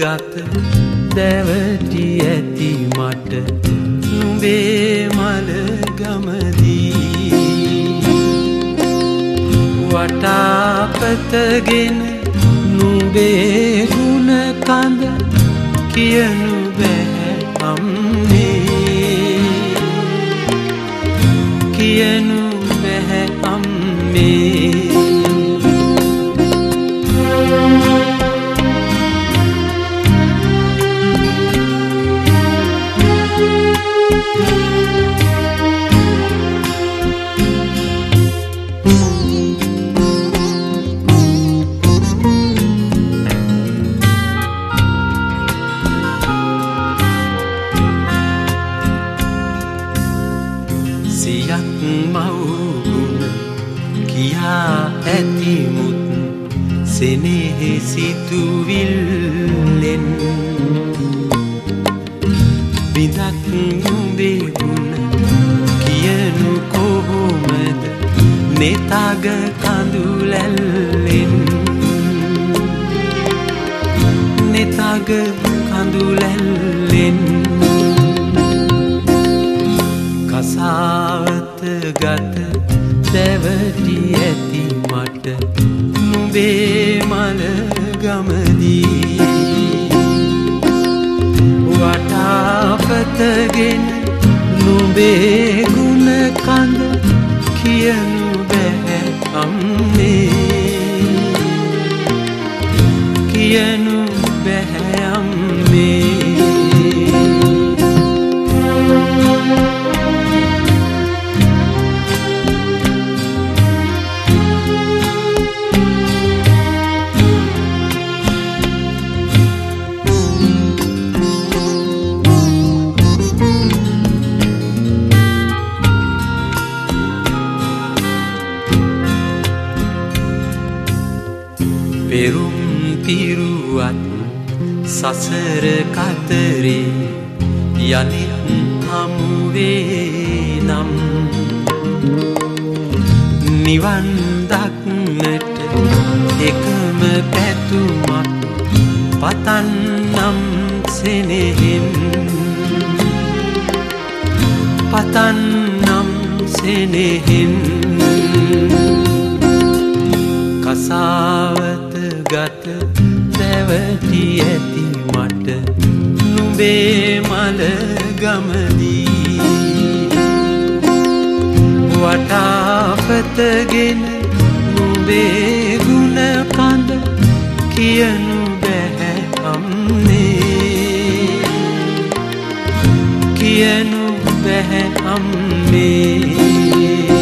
ගත දැවටි ඇති මට නුඹේ මල ගමදී වටාපතගෙන නුඹේ ගුණ කඳ කියනු බෑ අම්මේ කියනු බෑ අම්මේ සියක් මවුගුණ කියා ඇතිමුත් සෙනෙහි සිතුවිල්ලෙන් බිඳක් නුඹේ ගුණ කියනු කොහොමද නෙතග කඳුලැල්ලෙන් නෙතග කඳුලැල්ලෙන් කසාවත ගත දැවටි ඇති මට නුඹේ මල ගමදී වටාපතගෙන නුඹේ ගුණ කඳ කියනු බෑ අම්මේ කියනු බෑ අම්මේ පෙරුම් පිරුවත් සසර කතරේ යලිත් හමුවේ නම් නිවන් දක්නට එකම පැතුමක් පතන්නම් සෙනෙහෙන් පතන්නම් සෙනෙහෙන් කසාවත ගත දැවටි ඇති මට නුඹේ මල ගමදී වටාපතගෙන නුඹේ ගුණ කඳ කියනු බෑ අම්මේ කියනු බෑ අම්මේ